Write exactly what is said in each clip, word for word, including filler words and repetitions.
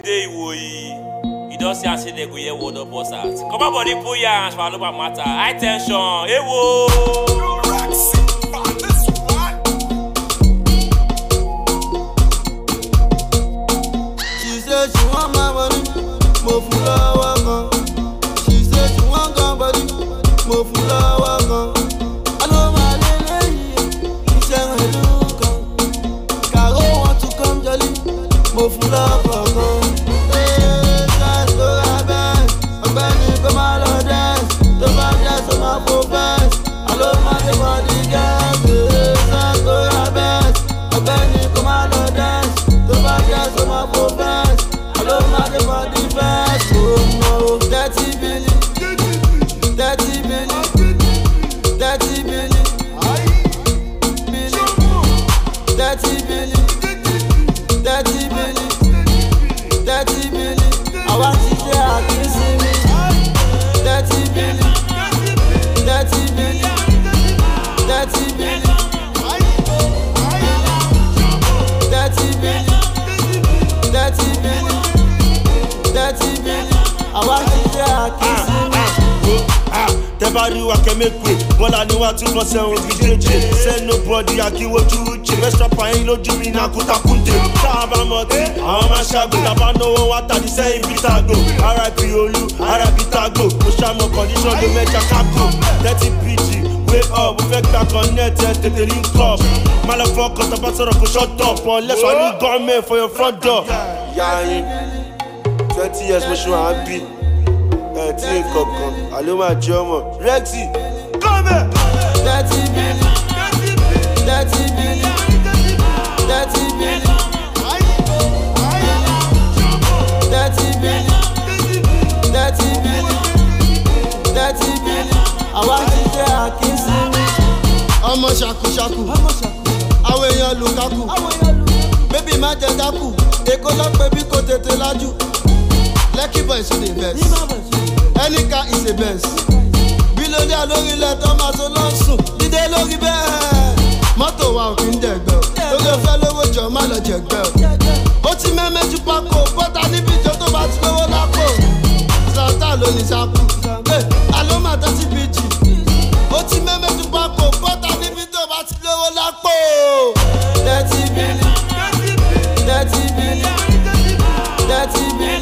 today you don't see and say they go hear word of boss out. Come on, body, put your hands for all over matter. High tension, hey whoa. She said she want my money, mo fulawa kan. She said she want somebody, mo fulawa kan. Alo ma lele yi, iṣẹ́ rẹ̀ ló kan. Karo want to come jolly, mo fulawa kan. Everybody wa can make way. Bola ni wa two four seven with J J. Say nobody I kill what you uche. Let's drop a hilo jumi na kuta kunte. Taba moti, ama shabu. Taba no one water the same bitago. R I P Olu, R I P Tago. Pusha mo condition to make a capo. Dirty P G, wake up. We fake back on net, take the link up. Motherfuckers about to rock shut up. Unless I need government for your front door. Yeah, twenty years, we should happy. Dirty Coco, Aloma Jomo, Rexy, come here! Dirty Billy, Dirty Billy, Dirty Billy, Dirty Billy, Dirty Billy, Dirty Billy. I want to say I kiss you. I'm a shaku shaku, I'm a Lukaku. Baby, my Jadaku, they call up baby Kote Telaju. Lucky boys in the best. Any car is a best. Below there, lórí ilẹ̀ tó máa tó lọ sùn. Dídé lórí bẹ́ẹ̀. Mọ́tò wa ò kí ń dẹ̀gbẹ́ o. Lórí ọ̀fẹ́ lówó jọ má lọ jẹ̀gbẹ́ o. Ó ti mẹ́mẹ́ ju pákó. Bọ́tà níbi ìjọ tó bá ti lówó lápò. Sọ̀tà ló ní sápò. Àló máa tẹ́tí bíjì. Ó ti mẹ́mẹ́ ju pákó. Bọ́tà níbi tó bá ti lówó lápò. Dirty Billy, Dirty Billy, Dirty Billy.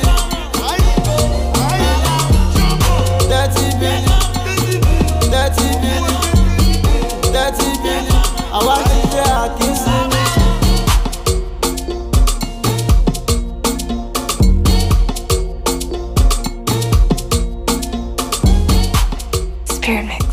Dirty Billy, Dirty Billy, Dirty Billy. I want to say I kiss you. Spirit Mix.